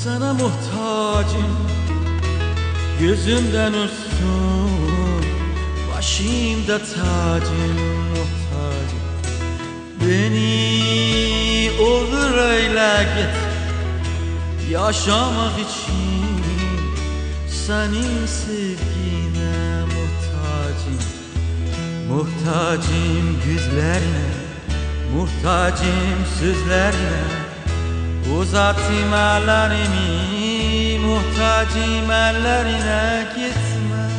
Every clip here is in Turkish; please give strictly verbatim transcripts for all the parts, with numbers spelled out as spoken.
Sana muhtacım, gözümden üstün, başımda tacım, muhtacım. Beni olur öyle git, yaşamak için senin sevgine muhtacım. Muhtacım gözlerine, muhtacım sözlerine, uzatayım ellerimi, muhtacım ellerine gitme.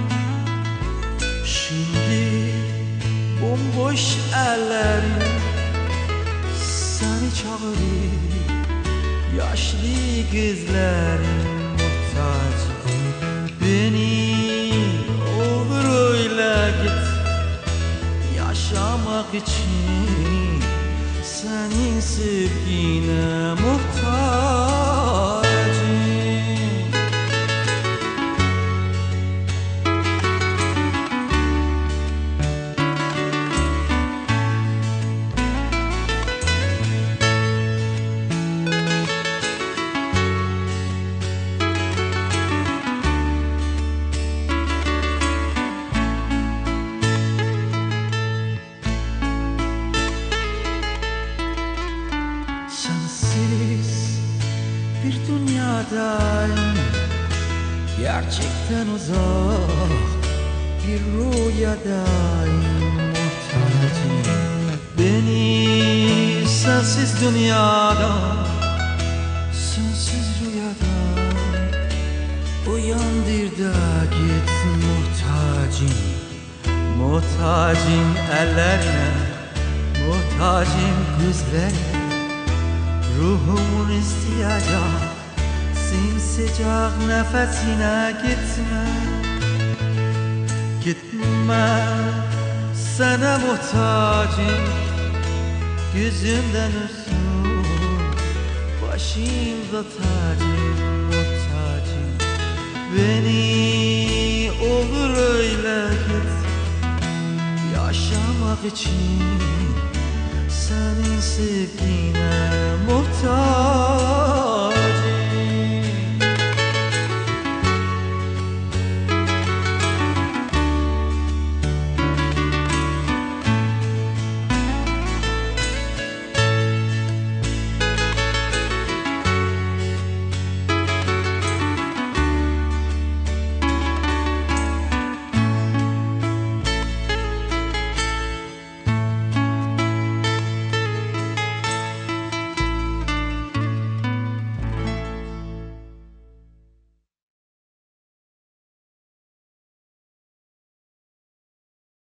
Şimdi bomboş ellerim seni çağırır, yaşlı gözlerim muhtacım. Beni olur öyle git, yaşamak için senin sevgine muhtacım. Bir dünyadayım, gerçekten uzak bir rüyadayım muhtacım. Beni sensiz dünyada, sensiz rüyada uyandır da git muhtacım. Muhtacım ellerine, muhtacım gözlerine, ruhumun ihtiyacı simsıcak nefesine gitme. Gitme, sana muhtacım, gözümden üstün, başımda tacım, muhtacım. Beni olur öyle git, yaşamak için senin sevgine muhtaç.